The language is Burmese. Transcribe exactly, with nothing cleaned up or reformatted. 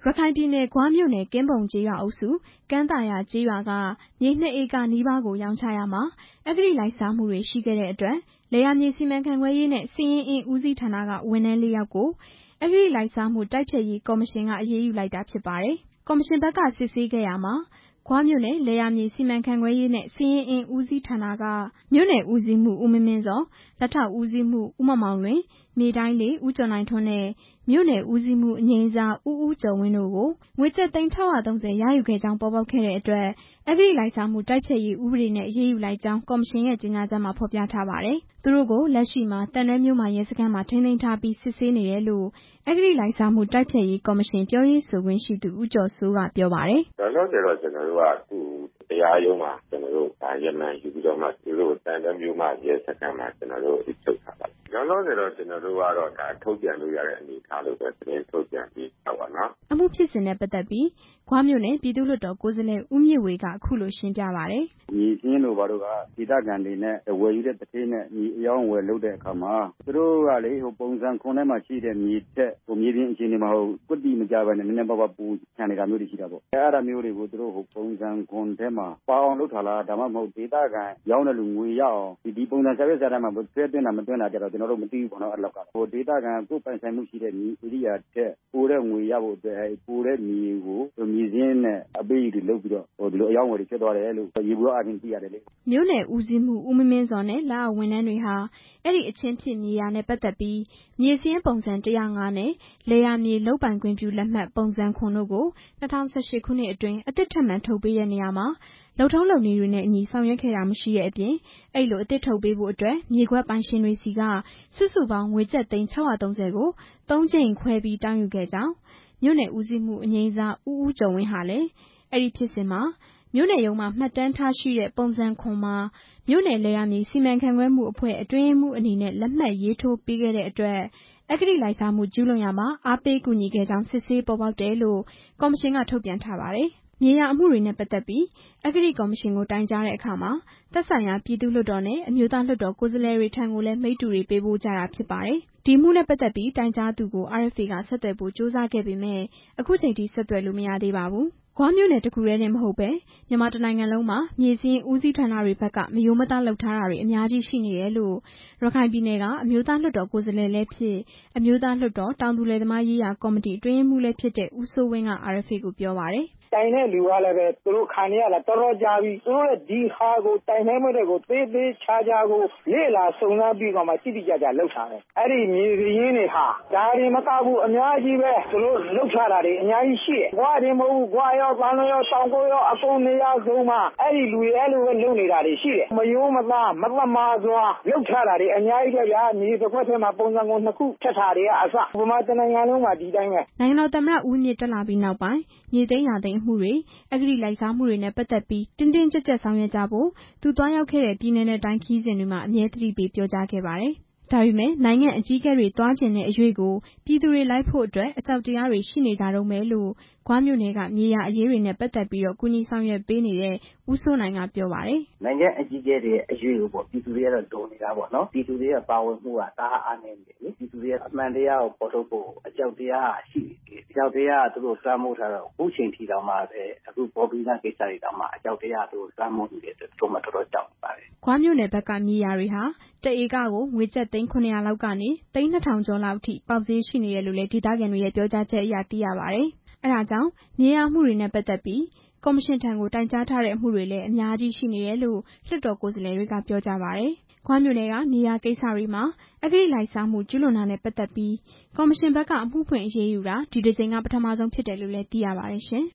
ရခိုင်ပြည်နယ်ဂွမြို့နယ်ကင်းပုံကျေးရွာအုပ်စုကမ်းသာယာကျေးရွာကမြေနှစ်ဧကနီးပါးကိုရောင်းချရာမှာအဂတိလိုက်စားမှုတွေရှိခဲ့တဲ့အတွက်လယ်ယာမြေစီမံခန့်ခွဲရေးနဲ့စာရင်းအင်းဦးစီးဌာနကဝန်ထမ်းလေးယောက်ကိုအဂတိလိုက်စားမှုတိုက်ဖျက်ရေးကော်မရှင်ကအရေးယူလိုက်တာဖြစ်ပါတယ်။ကော်မရှင်ဘက်ကစစ်ဆေးခဲ့ရာမှာဂွမြို့နယ်လယ်ယာမြေစီမံခန့်ခွဲရေးနဲ့စာရင်းအင်းဦးစီးဌာနကမြို့နယ်ဦးစီးမှုဦးမင်းမင်းဇော်လက်ထောက်ဦးစီးမှုဦးမောင်မောင်လွင်မြေတိုင်းလေဦးကျော်နိုင်ထွန်းနဲ့မြို့နယ်ဦးစီးမှုအငြိမ်းစားဦးဦးကျော်ဝင်းတို့ကိုငွေကျပ်သိန်း၆၃၀ရယူခဲ့ကြောင်းပေါ်ပေါက်ခဲ့တဲ့အတွက်အဂတိလိုက်စားမှုတိုက်ဖျက်ရေးဥပဒေနဲ့အရေးယူလိုက်ကြောင်းကော်မရှင်ရဲ့ကြေညာချက်မှာဖော်ပြထားပါတယ်။သူတို့ကိုလက်ရှိမှာတန်တွဲမြို့မှာရဲစခန်းမှာထိန်းသိမ်းထားပြီးစစ်ဆေးနေတယ်လို့အဂတိလိုက်စားမှုတိုက်ဖျက်ရေးကော်မရှင်ပြောရေးဆိုခွင့်ရှိသူဦးကျော်စိုးကပြောပါတယ်။လောလောဆယ်တော့ကျွန်တော်တို့ကသူတရားရုံးမှာကျွန်တော်တို့ဒါရမှန်ယူပြီးတော့မှသူတို့တန်တွဲမြို့မှာရဲစခန်းမှာကျွန်တော်တို့ချုပ်ထားပါတယ်။လောလောဆယ်တော့ကျွန်တော်တို့ကတော့ဒါထုတ်ပြန်လို့ရတဲ့အနေအထားလို့ပဲသတင်းထုတ်ပြန်ပြီးတော့ပါနော်။အမှုဖြစ်စဉ်နဲ့ပတ်သက်ပြီးဂွမြို့နယ်ပြည်သူ့လွှတ်တော်ကိုယ်စားလှယ်ဦးမြင့်ဝေကအခုလိုရှင်းပြပါတယ်။မြေစင်းတို့ဘာတို့ကဒေသခံတွေနဲ့ဝယ်ယူတဲ့တတိနဲ့မြေအယောင်းဝယ်လုပ်တဲ့အခါမှာသူတို့ကလေဟိုပုံစံခွန်ထဲမှာရှိတဲ့မြေတက်ဟိုမြေပြင်အခြေအနေမှာဟိုကွတိမကြဘဲနဲ့နည်းနည်းပါးပါးပူခံနေတာမျိုးတွေရှိတာပေါ့။အဲအဲ့ဒါမျိုးတွေကိုသူတို့ဟိုပုံစံခွန်ထဲမှာပါအောင်လုပ်ထားလားဒါမှမဟုတ်ဒေသခံရောင်းတဲ့လူငွေရအောင်ဒီဒီပုံစံဆက်ရစတဲ့မှာဆွဲသွင်းတာမသွင်းတာကြတော့ကျွန်တော်တို့မသိဘူးပေါ့နော်အဲ့လောက်ကဟိုဒေသခံကိုယ်ပိုင်ဆိုင်မှုရှိတဲ့မြေဧရိယာတက်ပိုတဲ့ငွေရဖို့အတွက်အဲပိုတဲ့မြေကိုမြေစင်းနဲ့အပေးတွေလုပ်ပြီးတော့ဟိုဒီလိုအယောင်းဝယ်တွေဖြစ်သွားတယ်လို့ရေဘူးအရင်သိရတယ်လေမြို့နယ်ဦးစီးမှုဦးမင်းမင်းစောနဲ့လက်အောက်ဝန်ထမ်းတွေဟာအဲ့ဒီအချင်းဖြစ်မြေယာနဲ့ပတ်သက်ပြီးမြေစင်းပုံစံတစ်ရာငါးနဲ့လေယာမြေလုတ်ပိုင်ခွင့်ပြုလက်မှတ်ပုံစံခွန်တို့ကို၂၀၁၈ခုနှစ်အတွင်းအသစ်ထပ်မံထုတ်ပေးတဲ့နေရာမှာလုပ်ထုံးလုပ်နည်းတွေနဲ့အညီဆောင်ရွက်ခဲ့တာမရှိတဲ့အပြင်အဲ့လိုအသစ်ထုတ်ပေးဖို့အတွက်မြေခွက်ပိုင်ရှင်တွေစီကစုစုပေါင်းငွေကျပ်သိန်း၆၃၀ကိုသုံးကြိမ်ခွဲပြီးတောင်းယူခဲ့ကြောင်းမြို့နယ်ဦးစီးမှုအငြိမ်းစားဦးဦးကျော်ဝင်းဟာလည်းအဲ့ဒီဖြစ်စဉ်မှာမြို့နယ်ရုံးမှာမှတ်တမ်းထားရှိတဲ့ပုံစံခွန်မှာမြို့နယ်လယ်ယာမြေစီမံခန့်ခွဲမှုအဖွဲ့အတွင်းမှုအနေနဲ့လက်မှတ်ရေးထိုးပေးခဲ့တဲ့အတွက်အဂတိလိုက်စားမှုကျူးလွန်ရမှာအားပေးကူညီခဲ့ကြောင်းစစ်ဆေးပေါ်ပေါက်တယ်လို့ကော်မရှင်ကထုတ်ပြန်ထားပါတယ်။မြေယာအမှုတွေနဲ့ပတ်သက်ပြီးအဂတိကော်မရှင်ကိုတိုင်ကြားတဲ့အခါမှာသက်ဆိုင်ရာပြည်သူ့လွှတ်တော်နဲ့အမျိုးသားလွှတ်တော်ကိုယ်စားလှယ်တွေထံကိုလည်းမိတ္တူတွေပေးပို့ကြတာဖြစ်ပါတယ်။ဒီမှုနဲ့ပတ်သက်ပြီးတိုင်ကြားသူကို အာရ်အက်ဖ်အေ ကဆက်သွယ်ဖို့ကြိုးစားခဲ့ပေမယ့်အခုချိန်ထိဆက်သွယ်လို့မရသေးပါဘူး။ဂွမြို့နယ်တစ်ခုတည်းနဲ့မဟုတ်ပဲမြန်မာတစ်နိုင်ငံလုံးမှာမြေစင်းဦးစီးဌာနတွေဘက်ကမရိုးမသားလုပ်ထားတာတွေအများကြီးရှိနေတယ်လို့ရခိုင်ပြည်နယ်ကအမျိုးသားလွှတ်တော်ကိုယ်စားလှယ်လည်းဖြစ်အမျိုးသားလွှတ်တော်တောင်သူလယ်သမားရေးရာကော်မတီအတွင်းရေးမှူးလည်းဖြစ်တဲ့ဦးစိုးဝင်းက အာရ်အက်ဖ်အေ ကိုပြောပါတယ်။တိုင်တဲ့လူကလည်းပဲသူတို့ခံရလာတော်တော်ကြာပြီသူတို့ရဲ့ဒီဟာကိုတိုင်နှဲမတဲ့ကိုသေးသေးချာချာကိုလေ့လာစုံစမ်းပြီးတော့မှတိတိကျကျလှုပ်ထားတယ်အဲ့ဒီမြေစရင်းတွေဟာဒါတွေမကဘူးအများကြီးပဲသူတို့လှုပ်ထားတာတွေအများကြီးရှိတယ်။ဘွားတွေမဟုတ်ဘူးဘွားရောပန်းရောတောင်ကိုရောအကုန်နေရာဆုံးမှာအဲ့ဒီလူတွေအဲ့လိုပဲလုပ်နေတာတွေရှိတယ်။မယိုးမသားမသမာစွာလှုပ်ထားတာတွေအများကြီးပဲဗျာမြေတစ်ခွက်ထဲမှာပုံစံကိုနှစ်ခုထက်ထားတွေကအစဘုမာတနိုင်ငံလုံးမှာဒီတိုင်းပဲနိုင်ငံတော်သမ္မတဦးမြင့်တက်လာပြီးနောက်ပိုင်းမြေသိမ်းရာသိမ်းမှုတွေအဂတိလိုက်စားမှုတွေနဲ့ပတ်သက်ပြီးတင်းတင်းကြပ်ကြပ်ဆောင်ရွက်ကြဖို့သူသွားရောက်ခဲ့တဲ့ပြည်내နဲ့တိုင်းခရီးစဉ်တွေမှာအမြဲတမ်းပေးပြောကြားခဲ့ပါတယ်။ဒါပေမဲ့နိုင်ငံအကြီးအကဲတွေသွားကျင်တဲ့အရွေ့ကိုပြည်သူတွေလိုက်ဖို့အတွက်အကြောက်တရားတွေရှိနေကြတုန်းပဲလို့ဂွမြို့နယ်ကမြေယာအရေးတွေနဲ့ပတ်သက်ပြီးတော့ကူညီဆောင်ရွက်ပေးနေတဲ့ဦးစိုးနိုင်ကပြောပါတယ်။နိုင်ငံအကြီးအကဲတွေအရွေ့ကိုပေါ့ပြည်သူတွေကတော့ဒုံနေတာပေါ့နော်ပြည်သူတွေကပါဝင်မှုကတအားအားနေတယ်လေပြည်သူတွေကအမှန်တရားကိုပေါ်ထုတ်ဖို့အကြောက်တရားရှိတယ်အကြောက်တရားသူတို့စမ်းမိုးထားတော့အခုချိန်ထိတောင်မှပဲအခုပေါ်ပြီးသားကိစ္စတွေတောင်မှအကြောက်တရားသူတို့စမ်းမိုးနေတယ်တို့မှတော်တော်ကြောက်ပါတယ်။ဂွမြို့နယ်ဘက်ကမြေယာတွေဟာတဧကကိုငွေကျပ်သိန်းခုနှစ်ရာလောက်ကနေသိန်းနှစ်ထောင်ကျော်လောက်အထိပေါက်ဈေးရှိနေတယ်လို့လည်းဒေသခံတွေရဲ့ပြောကြားချက်အရသိရပါတယ်။အဲဒါကြောင့်မြေယာမှုတွေနဲ့ပတ်သက်ပြီးကော်မရှင်ထံကိုတိုင်ကြားထားတဲ့အမှုတွေလည်းအများကြီးရှိနေတယ်လို့လွှတ်တော်ကိုယ်စားလှယ်တွေကပြောကြပါတယ်။ဂွမြို့နယ်ကမြေယာကိစ္စတွေမှာအဂတိလိုက်စားမှုကျူးလွန်တာနဲ့ပတ်သက်ပြီးကော်မရှင်ဘက်ကအမှုဖွင့်အရေးယူတာဒီတစ်ကြိမ်ကပထမဆုံးဖြစ်တယ်လို့လည်းသိရပါတယ်ရှင်။